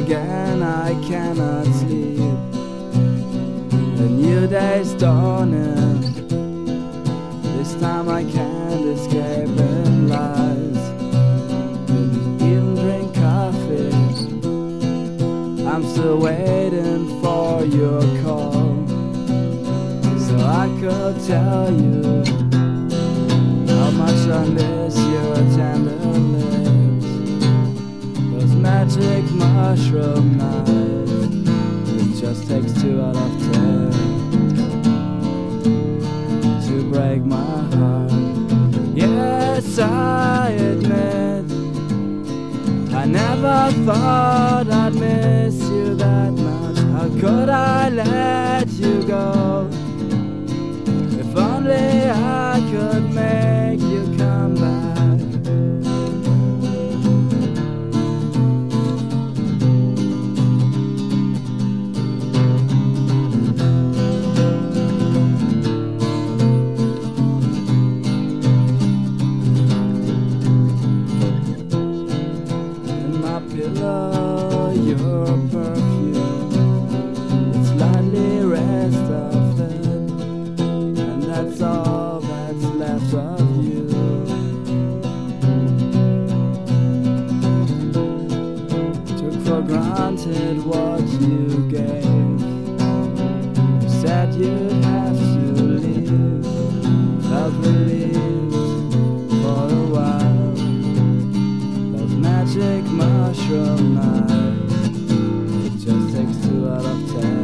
again, I cannot sleep. A new day's dawning. This time I can't escape in lies. Didn't even drink coffee. I'm still waiting for your call, so I could tell you how much I miss your tender lips. Those magic mushroom nights. It just takes 2 out of 10 to break my heart. Yes, I admit I never thought I'd miss you that much. How could I let you go? If only I could make you come back. Pillow, your perfume, it's slightly rest of it, and that's all that's left of you. Took for granted what you gave. You said you'd have to leave. Felt relieved for a while. Those magic mushroom nights. It just takes 2 out of 10